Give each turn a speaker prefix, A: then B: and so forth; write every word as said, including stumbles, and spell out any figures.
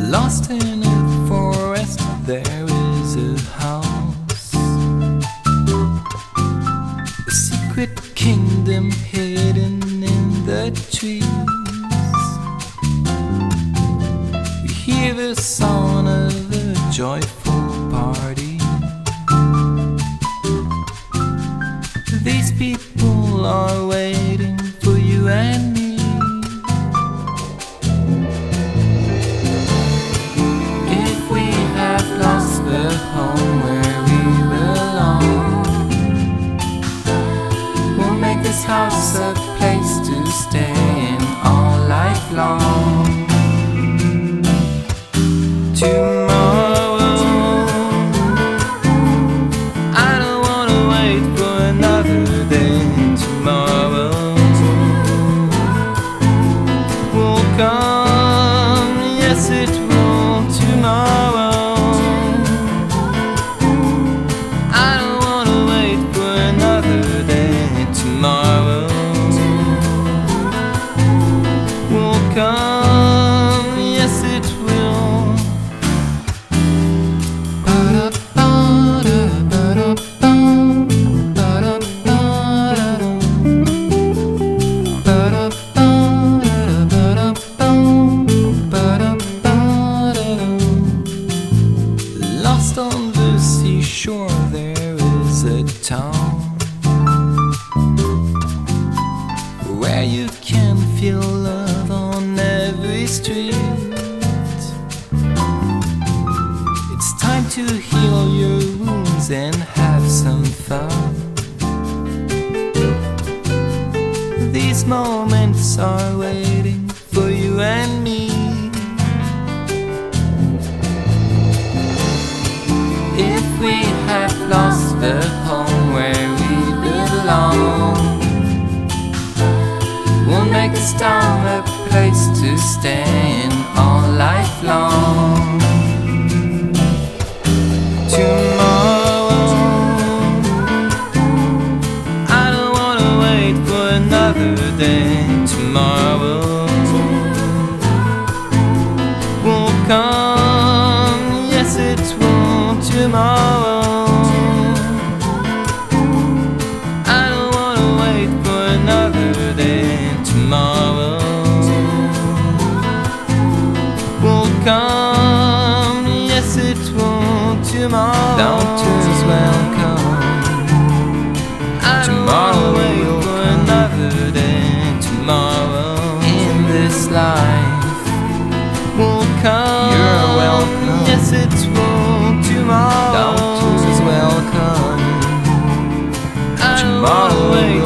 A: Lost in a forest, there is a house, a secret kingdom hidden in the trees. We hear the sound of a joyful party. These people are waiting for you and me. The home where we belong, we'll make this house a place to stay in all life long. Tomorrow, I don't wanna wait for another day. Tomorrow will come, yes it will. Tomorrow tomorrow will come, yes it will. Lost on the seashore, there is a town where you can feel love on every street. It's time to heal your wounds and have some fun. These moments are waiting for you and me. If we have lost the home where we belong, we'll make this town a place to stay in all life long. Tomorrow, I don't wanna wait for another day. Tomorrow will come, yes it will. Tomorrow tomorrow will come, yes it will. Tomorrow doctors welcome. Tomorrow will for another day. Tomorrow in this life will come. You're welcome, yes it will. Tomorrow doctors welcome. Tomorrow